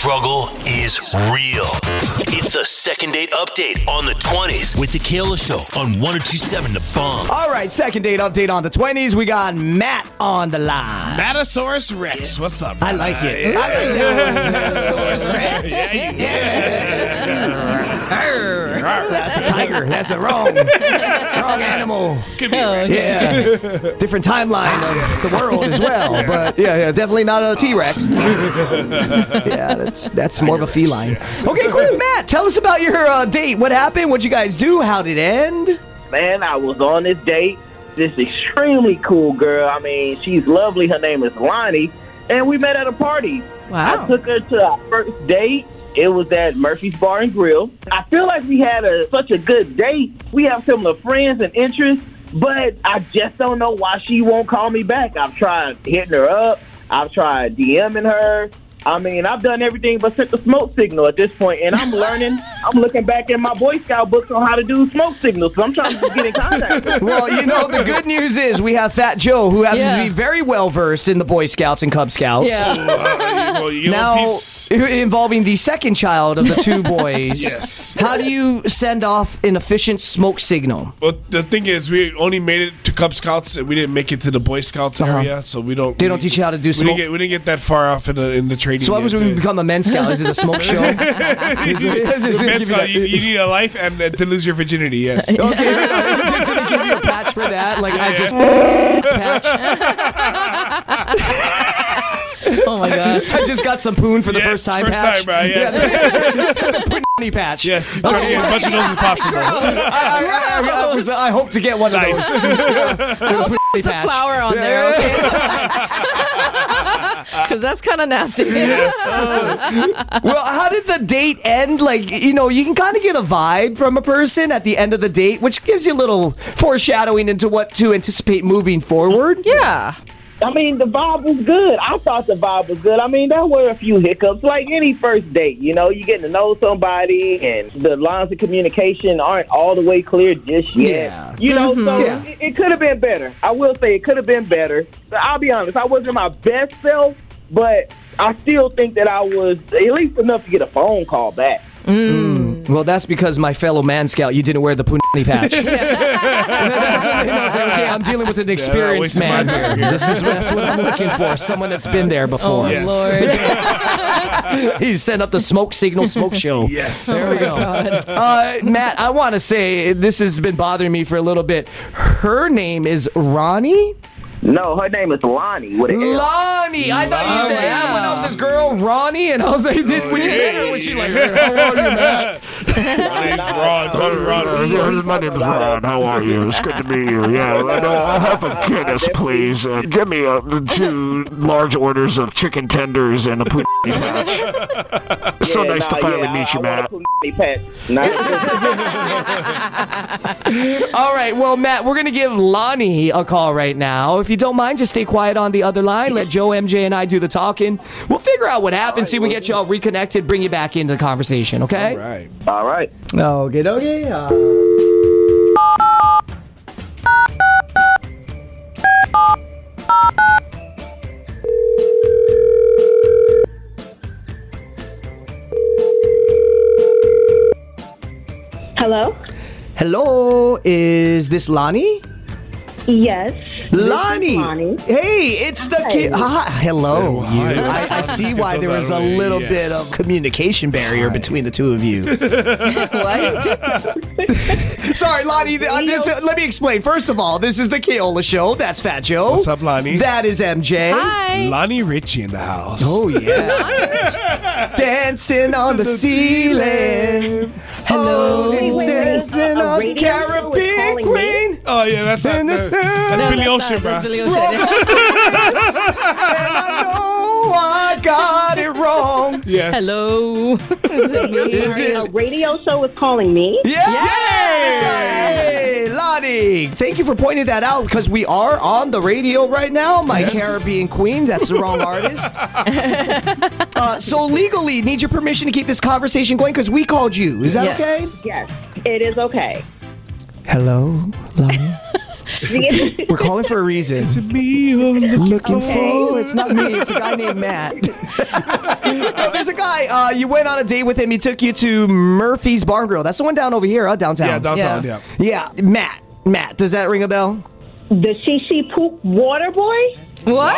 struggle is real. It's the second date update on the 20s with the Kayla Show on 102.7 The Bomb. All right, second date update on the 20s. We got Matt on the line. Matasaurus Rex. What's up, I brother? like it. I like that one. Matasaurus Rex. That's a tiger. That's a wrong animal. Could be Rex. Yeah. Different timeline of the world as well. But yeah, definitely not a T-Rex. Yeah, that's more of a feline. Okay, cool. Matt, tell us about your date. What happened? What'd you guys do? How did it end? Man, I was on this date. This extremely cool girl. I mean, she's lovely. Her name is Lonnie. And we met at a party. Wow. I took her to our first date. It was at Murphy's Bar and Grill. I feel like we had such a good date. We have similar friends and interests, but I just don't know why she won't call me back. I've tried hitting her up. I've tried DMing her. I mean, I've done everything but sent the smoke signal at this point, and I'm learning. I'm looking back in my Boy Scout books on how to do smoke signals, so I'm trying to get in contact. Well, the good news is we have Fat Joe, who happens to be very well versed in the Boy Scouts and Cub Scouts. Yeah. Now, involving the second child of the two boys. Yes. How do you send off an efficient smoke signal? Well, the thing is, we only made it to Cub Scouts, and we didn't make it to the Boy Scouts area, so we don't. They don't teach you how to do smoke. We didn't get that far off in the training. So what was when we become a men's scout? Is it a smoke show? Men's Scout, you need a life and to lose your virginity. Yes. Okay, did they give you a patch for that? Like I just patch. Oh my gosh. I just got some poon for the first time. First patch. time, bro. Yes. Punny patch. Yes. Try to get as much of those as possible. I hope to get one of those. Just a flower on there, okay? Because that's kind of nasty. Well, how did the date end? Like, you can kind of get a vibe from a person at the end of the date, which gives you a little foreshadowing into what to anticipate moving forward. Yeah. I mean, the vibe was good. I thought the vibe was good. I mean, there were a few hiccups, like any first date. You getting to know somebody, and the lines of communication aren't all the way clear just yet. Yeah. So it could have been better. I will say it could have been better. But I'll be honest, I wasn't my best self, but I still think that I was at least enough to get a phone call back. Well, that's because my fellow man scout, you didn't wear the punani patch. Okay, I'm dealing with an experienced man here. That's what I'm looking for. Someone that's been there before. Oh, Yes. Lord. He sent up the smoke signal smoke show. Yes. There we go. Matt, I want to say this has been bothering me for a little bit. Her name is Ronnie? No, her name is Lonnie with an L. Lonnie. I thought you said, I went up this girl, Ronnie, and I was like, when you met her, was she like, hey, how are you, Matt? My name's Ron. Call me Ron. My name is Ron. How are you? It's good to meet you. Yeah, I'll have a Guinness, please. Give me 2 large orders of chicken tenders and a poutine patch. So nice to finally meet you, Matt. All right, well, Matt, we're going to give Lonnie a call right now. If you don't mind, just stay quiet on the other line. Let Joe, MJ, and I do the talking. We'll figure out what happened, see if we can get you all reconnected, bring you back into the conversation, okay? All right. Okay. Hello? Hello, is this Lonnie? Yes. Lonnie. Lonnie. Hey, it's the kid. Hello. Hi. I see why there was a little bit of communication barrier between the two of you. What? Sorry, Lonnie. Let me explain. First of all, this is the Keola Show. That's Fat Joe. What's up, Lonnie? That is MJ. Hi. Lonnie Richie in the house. Oh, yeah. Dancing on the ceiling. Hello. Wait. Dancing A on radio show is Caribbean calling Queen. Oh, yeah, that's Billy Ocean, bro. That's Billy Ocean. And I know I got it wrong. Yes. Hello. Is it me? A radio show is calling me? Yes! Hey, Lonnie, thank you for pointing that out because we are on the radio right now. My Caribbean Queen, that's the wrong artist. So legally, need your permission to keep this conversation going because we called you. Is that okay? Yes, it is okay. Hello, Lonnie. We're calling for a reason. Is it me you're Looking for? It's not me. It's a guy named Matt. There's a guy. You went on a date with him. He took you to Murphy's Bar and Grill. That's the one down over here, downtown. Yeah, downtown, yeah. Yeah, Matt. Does that ring a bell? The Shishi Poop Water Boy? What?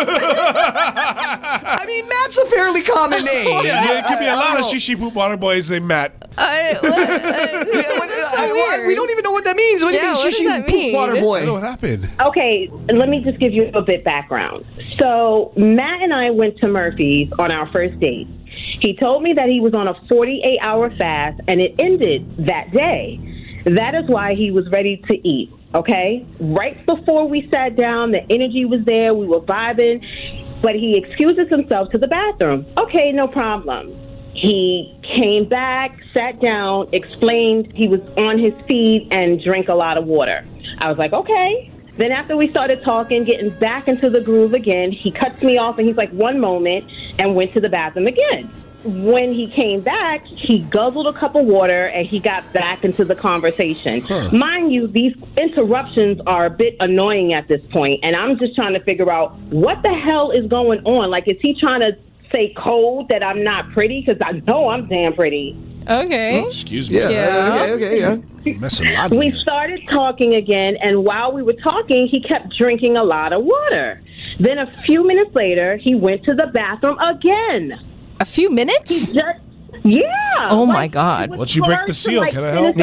I mean, Matt's a fairly common name. Yeah, there could be a lot of shishi poop water boys named Matt. That's so weird. We don't even know what that means. What do you Yeah, mean, what does shishi that poop mean? water I don't know boy? what happened. Okay, let me just give you a bit background. So Matt and I went to Murphy's on our first date. He told me that he was on a 48-hour fast, and it ended that day. That is why he was ready to eat, okay? Right before we sat down, the energy was there. We were vibing. But he excuses himself to the bathroom. Okay, no problem. He came back, sat down, explained he was on his feet and drank a lot of water. I was like, okay. Then after we started talking, getting back into the groove again, he cuts me off and he's like, one moment, and went to the bathroom again. When he came back, he guzzled a cup of water and he got back into the conversation. Mind you, these interruptions are a bit annoying at this point, and I'm just trying to figure out what the hell is going on. Like, is he trying to say code that I'm not pretty? Because I know I'm damn pretty. Okay. Excuse me. Yeah. Okay, yeah. Messing a lot We here. started talking again, and while we were talking, he kept drinking a lot of water. Then a few minutes later, he went to the bathroom again. A few minutes? Yeah. my God. Once you break the seal, can I help?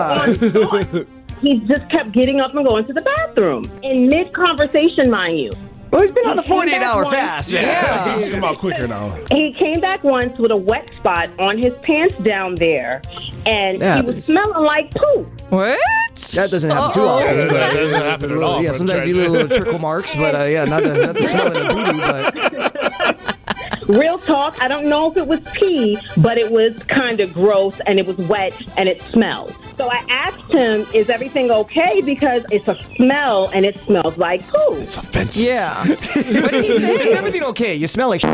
He just kept getting up and going to the bathroom in mid-conversation, mind you. Well, he's been on a He came back 48-hour once. fast, man. Yeah, things come out quicker now. He came back once with a wet spot on his pants down there, and Yeah, he but was smelling like poop. What? That doesn't happen too often. That doesn't happen at all. Yeah, but sometimes I'm you trying little trickle marks, but not the smelling of booty, but... Real talk, I don't know if it was pee, but it was kind of gross, and it was wet, and it smelled. So I asked him, is everything okay? Because it's a smell, and it smells like poop. It's offensive. Yeah. What did he Is say? everything okay? You smell like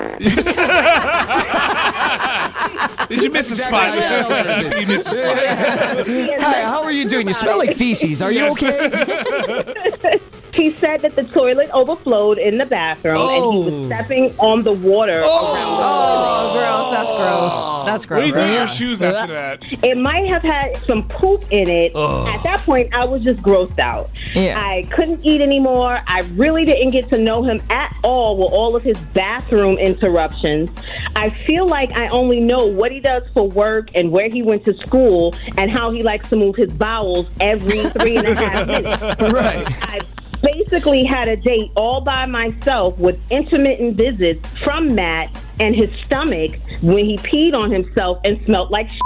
Did you miss a spot? Exactly. I think you missed a spot. Hi, how are you doing? You smell like feces. Are you okay? He said that the toilet overflowed in the bathroom, and he was stepping on the water around the Oh, gross. That's gross. That's What do gross. you do to your shoes after that? It might have had some poop in it. At that point, I was just grossed out. Yeah. I couldn't eat anymore. I really didn't get to know him at all with all of his bathroom interruptions. I feel like I only know what he does for work and where he went to school and how he likes to move his bowels every 3.5 minutes. Right. I basically had a date all by myself with intermittent visits from Matt and his stomach when he peed on himself and smelled like shit.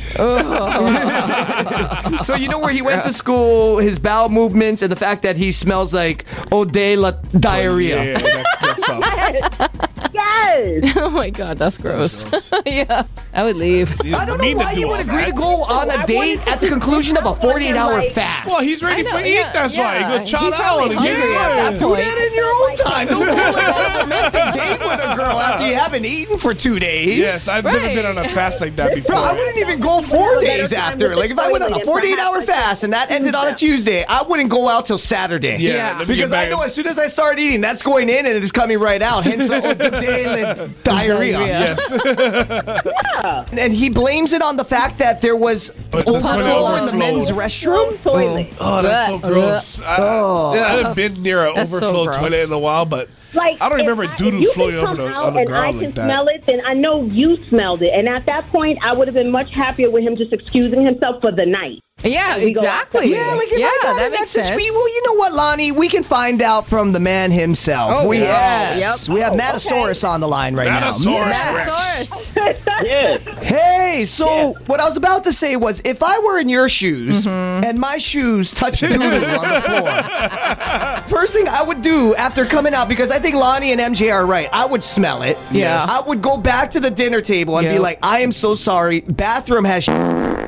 So you know where he went to school, his bowel movements, and the fact that he smells like eau de la diarrhea. Yeah, that's tough. Yes! Oh my God, that's gross. That's Yeah, I would leave. I don't know why you would agree to go on a date at the conclusion of a 48-hour fast. Well, he's ready for eat. That's why. He go chow He's down. probably hungry at that Do point. that in your own time. Don't go like on a romantic date with a girl after you haven't eaten for 2 days. Yes, I've never Right. been on a fast like that before. Bro, I wouldn't even go 4 days after. Like, if I went on a 48-hour fast and that ended on a Tuesday, I wouldn't go out till Saturday. Yeah, let me Because get I back know in- as soon as I start eating, that's going in and it's coming right out. Hence the eau de la diarrhea. Yes. And he blames it on the fact that there was But the overflow toilet in the overflowed. men's restroom. Toilet. Oh, that's so gross. I haven't been near an That's so overflow gross. toilet in a while, but Like, I don't remember if doo-doo if you flowing can over come the- out on the and ground I like can that. smell it, then I know you smelled it. And at that point, I would have been much happier with him just excusing himself for the night. Yeah, We go exactly. Yeah, like if yeah, I got that in makes that sense. situation, well, you know what, Lonnie? We can find out from the man himself. Oh, we yes. we have Matasaurus on the line right Matasaurus. Matasaurus. Yes. now. Hey, so what I was about to say was, if I were in your shoes and my shoes touched doo-doo on the floor, first thing I would do after coming out, because I think Lonnie and MJ are right, I would smell it. Yeah. I would go back to the dinner table and be Yeah. like, I am so sorry. Bathroom has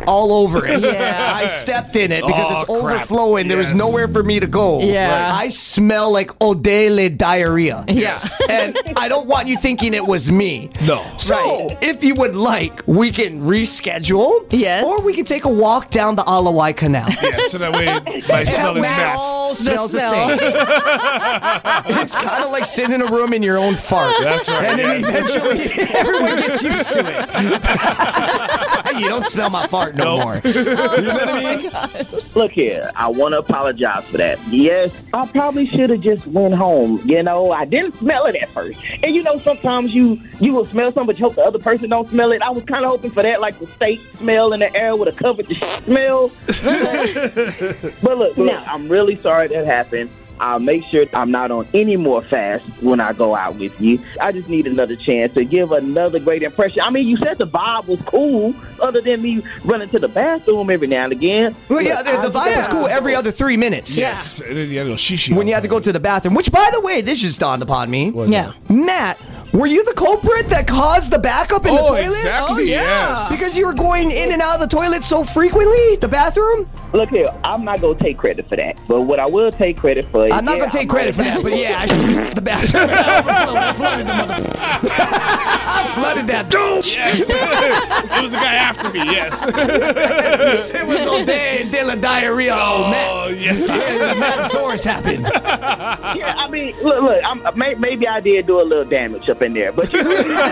all over it. Yeah. I stepped in it because it's Oh, crap. overflowing. There was Yes. nowhere for me to go. Yeah. I smell like Odele diarrhea. Yes. And I don't want you thinking it was me. No. So, if you would like, we can reschedule. Yes. Or we can take a walk down the Alawai Canal. Yeah, so that way my smell is It matched. all smells the, smell. same. It's kind of like sitting in a room in your own fart. That's right. And then yes. eventually everyone gets used to it. You don't smell my fart no Nope. more. You know what I mean? Look here, I want to apologize for that. Yes, I probably should have just went home. You know, I didn't smell it at first. And you know, sometimes you will smell something, but you hope the other person don't smell it. I was kind of hoping for that, like the steak smell in the air would have covered the smell. But look, No. I'm really sorry that happened. I'll make sure I'm not on any more fasts when I go out with you. I just need another chance to give another great impression. I mean, you said the vibe was cool, other than me running to the bathroom every now and again. Well, yeah, Look, the vibe was cool every other 3 minutes. Yes. And then you had to go shishi. When you had to go to the bathroom, which, by the way, this just dawned upon me. Yeah. Matt, were you the culprit that caused the backup in the Oh, toilet? exactly. Oh, yeah. Yes. Because you were going in and out of the toilet so frequently, the bathroom? Look here, I'm not going to take credit for that. But what I will take credit for is... I'm not going to take credit for that, but yeah, I the bathroom. I flooded the motherfucker. I flooded that bitch. Yes. It was the guy after me. Yes. It was O'Day de la diarrhea. Oh, Matt. yes. Yeah, the Matasaurus happened. Yeah, I mean, look, maybe I did do a little damage up in there. But you know,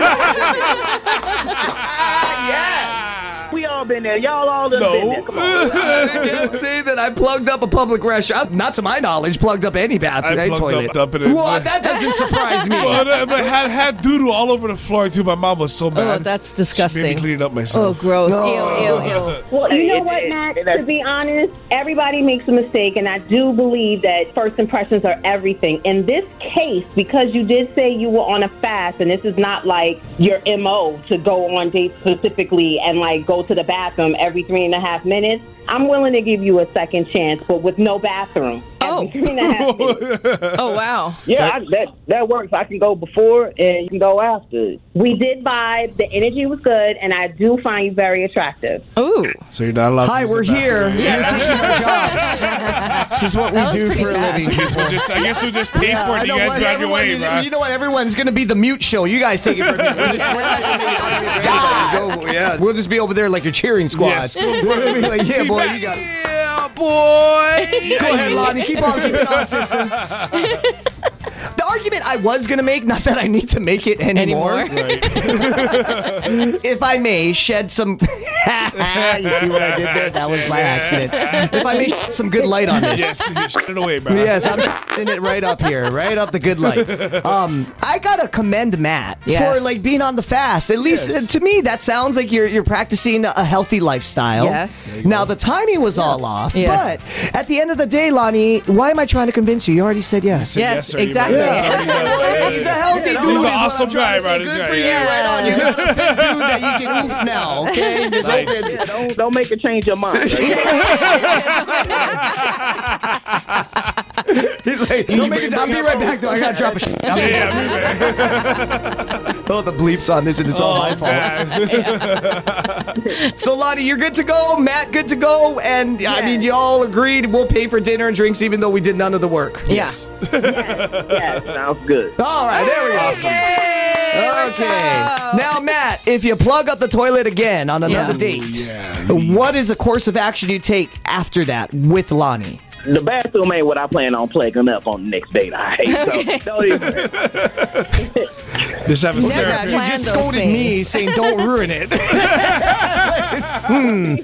Yes. we all been there. Y'all all done been there. Come on. I can't say that I plugged up a public restroom. Not to my knowledge, plugged up any bathroom, I any plugged toilet. up in it. Well, that doesn't surprise me. Well, but had doodle all over the floor too. My mom was so mad. Oh, that's She made disgusting. me clean it up Oh, myself. gross. No. Ew, ew, ew. Well, you know It- what, it- Matt? it- To be honest, everybody makes a mistake, and I do believe that first impressions are everything. In this case, because you did say you were on a fast, and this is not like your MO to go on dates specifically and like go to the bathroom every 3.5 minutes, I'm willing to give you a second chance, but with no bathroom. Oh. Every 3.5 minutes. Oh, wow. Yeah, that works. I can go before and you can go after. We did vibe. The energy was good, and I do find you very attractive. Ooh. So you're not allowed. Hi, to use we're the here. bathroom. You're taking our jobs. This is what we That was do pretty for a fast. living. I guess we'll just pay for it. You guys go out your way, bro. You know what? Everyone's going to be the mute show. You guys take it from me. We're not gonna be- yeah, we'll just be over there like your cheering squad. Yes. We'll be like, yeah, boy, you got it. Yeah, boy. Go ahead, Lonnie. Keep on keeping on, sister. The argument I was going to make, not that I need to make it anymore. If I may shed some... You see what I did there? That was my accident. If I may shed some good light on this. Yes, shut it away, bro. Yes, I'm in it right up here, right up the good light. I gotta commend Matt Yes. for like being on the fast. At least Yes. to me, that sounds like you're practicing a healthy lifestyle. Yes. Now the timing was all off, Yes. but at the end of the day, Lonnie, why am I trying to convince you? You already said yes. Yes, already, exactly. bro. He's a healthy dude. He's is an what I'm awesome trying guy, to bro, say. this Good guy, for you, yeah. right on. You're a fit dude that you can oof now. Okay. Just Nice. open- Yeah, don't make her change your mind. He's like, don't make it. I'll be right back though. I gotta drop a shit. I'll be Yeah, right man. back. Oh, the bleeps on this, and it's all my fault. So, Lonnie, you're good to go. Matt, good to go. And I mean, you all agreed we'll pay for dinner and drinks, even though we did none of the work. Yes. Yeah, sounds good. All right, there we go. Okay. Now, Matt, if you plug up the toilet again on another Yeah. date, what is a course of action you take after that with Lonnie? The bathroom ain't what I plan on plugging up on the next date. All right, so don't even. Just have a Never Matt, therapy. you plan just those scolded me things. saying don't ruin it.